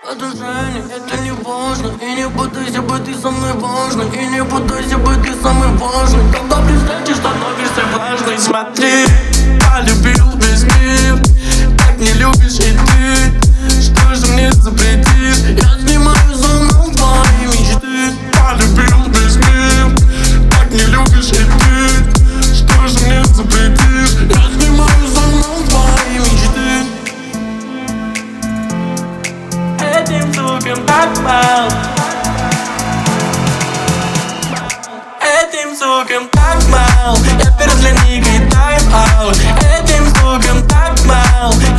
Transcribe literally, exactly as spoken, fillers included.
Это Женя, это не важно. И не пытайся быть, ты со мной важно. И не пытайся быть, ты самый важный. Когда при встрече становишься важной. Смотри, полюбил весь мир, так не любишь и ты. Что же мне запретишь? Я снимаю зону твоей мечты. Полюбил весь мир, так не любишь и ты. Что же мне запретишь? Я снимаю зону твоей мечты. Этим звуком так мало, этим звуком так мало. Я перед линейкой тайм-аут. Этим звуком так мало,